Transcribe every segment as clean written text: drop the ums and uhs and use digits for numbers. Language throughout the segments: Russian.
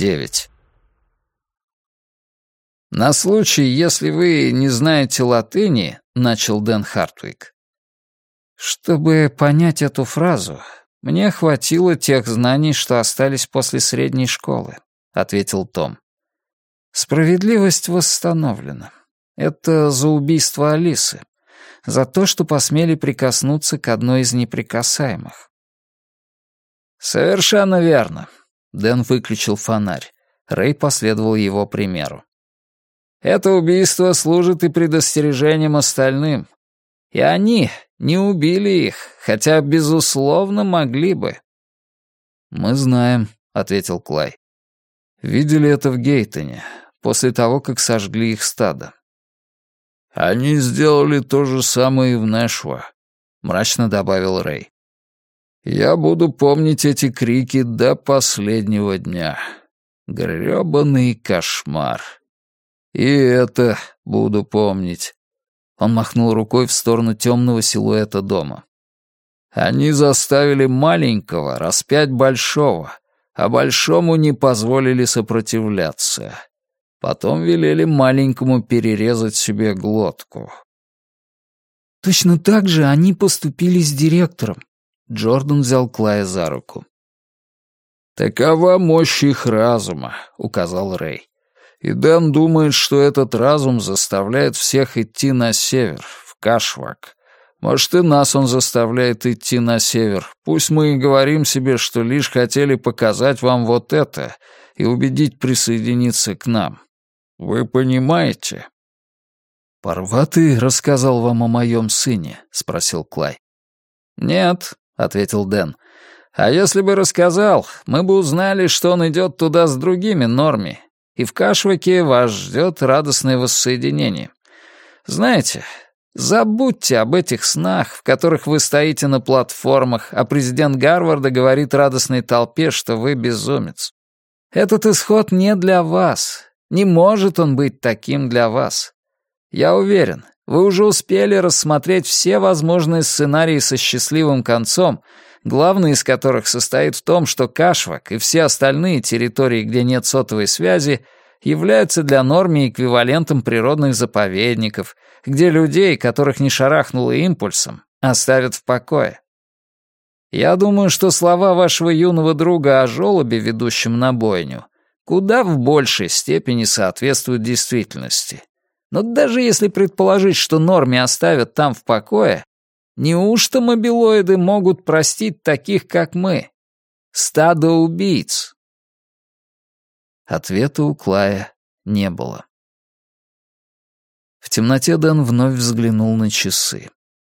9. «На случай, если вы не знаете латыни», — начал Дэн Хартвик. «Чтобы понять эту фразу, мне хватило тех знаний, что остались после средней школы», — ответил Том. «Справедливость восстановлена. Это за убийство Алисы. За то, что посмели прикоснуться к одной из неприкасаемых». «Совершенно верно». Дэн выключил фонарь. Рэй последовал его примеру. «Это убийство служит и предостережением остальным. И они не убили их, хотя, безусловно, могли бы». «Мы знаем», — ответил Клай. «Видели это в Гейтоне, после того, как сожгли их стадо». «Они сделали то же самое и в Нэшвилл», — мрачно добавил Рэй. «Я буду помнить эти крики до последнего дня. Грёбаный кошмар. И это буду помнить». Он махнул рукой в сторону темного силуэта дома. «Они заставили маленького распять большого, а большому не позволили сопротивляться. Потом велели маленькому перерезать себе глотку». «Точно так же они поступили с директором». Джордан взял Клая за руку. «Такова мощь их разума», — указал Рэй. «И Дэн думает, что этот разум заставляет всех идти на север, в Кашвак. Может, и нас он заставляет идти на север. Пусть мы и говорим себе, что лишь хотели показать вам вот это и убедить присоединиться к нам. Вы понимаете?» «Парватый рассказал вам о моем сыне?» — спросил Клай. «Нет», — ответил Дэн. «А если бы рассказал, мы бы узнали, что он идет туда с другими Норми, и в Кашваке вас ждет радостное воссоединение. Знаете, забудьте об этих снах, в которых вы стоите на платформах, а президент Гарварда говорит радостной толпе, что вы безумец. Этот исход не для вас. Не может он быть таким для вас. Я уверен, вы уже успели рассмотреть все возможные сценарии со счастливым концом, главный из которых состоит в том, что Кашвак и все остальные территории, где нет сотовой связи, являются для Норми эквивалентом природных заповедников, где людей, которых не шарахнуло импульсом, оставят в покое. Я думаю, что слова вашего юного друга о жёлобе, ведущем на бойню, куда в большей степени соответствуют действительности. Но даже если предположить, что Норми оставят там в покое, неужто мобилоиды могут простить таких, как мы? Стадо убийц. Ответа у Клая не было. В темноте Дэн вновь взглянул на часы.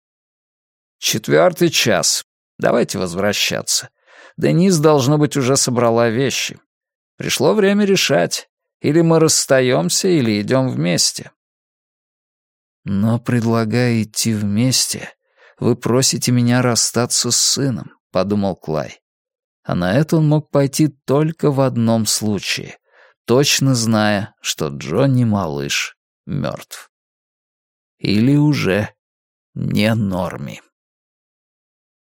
4 час. Давайте возвращаться. Денис, должно быть, уже собрала вещи. Пришло время решать. Или мы расстаемся, или идем вместе. «Но, предлагая идти вместе, вы просите меня расстаться с сыном», — подумал Клай. А на это он мог пойти только в одном случае, точно зная, что Джонни-малыш мертв. Или уже не Норми.